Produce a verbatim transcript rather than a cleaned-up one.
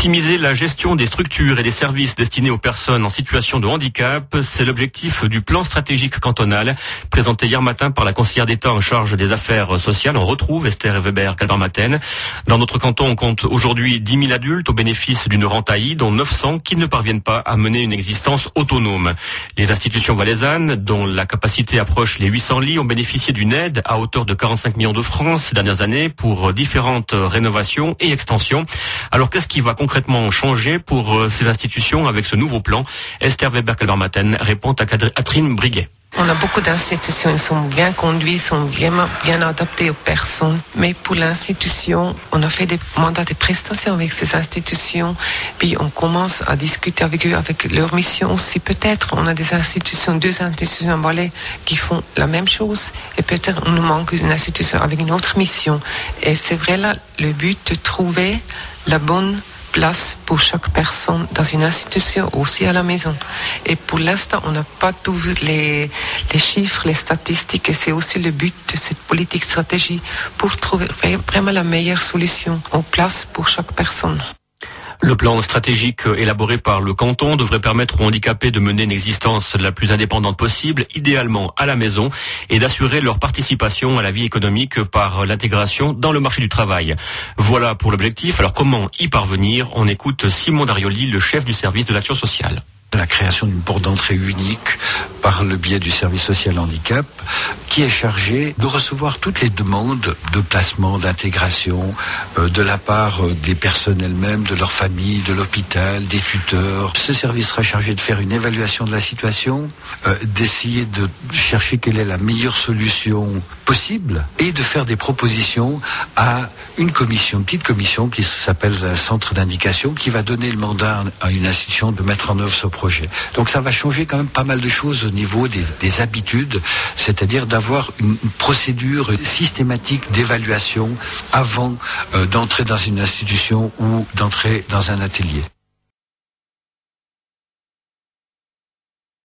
Optimiser la gestion des structures et des services destinés aux personnes en situation de handicap, c'est l'objectif du plan stratégique cantonal présenté hier matin par la conseillère d'État en charge des affaires sociales. On retrouve Esther Weber-Kalbarmaten. Dans notre canton, on compte aujourd'hui dix mille adultes au bénéfice d'une rente A I, dont neuf cents qui ne parviennent pas à mener une existence autonome. Les institutions valaisannes, dont la capacité approche les huit cents lits, ont bénéficié d'une aide à hauteur de quarante-cinq millions de francs ces dernières années pour différentes rénovations et extensions. Alors qu'est-ce qui va concrètement changer pour ces institutions avec ce nouveau plan? Esther Weber-Kalbarmaten répond à Catherine Briguet. On a beaucoup d'institutions, ils sont bien conduits, sont bien, bien adaptés aux personnes. Mais pour l'institution, on a fait des mandats de prestation avec ces institutions. Puis on commence à discuter avec eux, avec leur mission aussi. Peut-être on a des institutions, deux institutions en Valais qui font la même chose. Et peut-être on nous manque une institution avec une autre mission. Et c'est vrai là, le but de trouver la bonne place pour chaque personne dans une institution, aussi à la maison. Et pour l'instant, on n'a pas tous les, les chiffres, les statistiques, et c'est aussi le but de cette politique stratégie pour trouver vraiment la meilleure solution en place pour chaque personne. Le plan stratégique élaboré par le canton devrait permettre aux handicapés de mener une existence la plus indépendante possible, idéalement à la maison, et d'assurer leur participation à la vie économique par l'intégration dans le marché du travail. Voilà pour l'objectif. Alors comment y parvenir? On écoute Simon Darioli, le chef du service de l'action sociale. La création d'une porte d'entrée unique par le biais du service social handicap qui est chargé de recevoir toutes les demandes de placement, d'intégration euh, de la part des personnes elles-mêmes, de leur famille, de l'hôpital, des tuteurs. Ce service sera chargé de faire une évaluation de la situation, euh, d'essayer de chercher quelle est la meilleure solution possible et de faire des propositions à une commission, une petite commission qui s'appelle un centre d'indication qui va donner le mandat à une institution de mettre en œuvre ce projet. Donc ça va changer quand même pas mal de choses au niveau des, des habitudes, c'est-à-dire d'avoir une, une procédure systématique d'évaluation avant euh, d'entrer dans une institution ou d'entrer dans un atelier.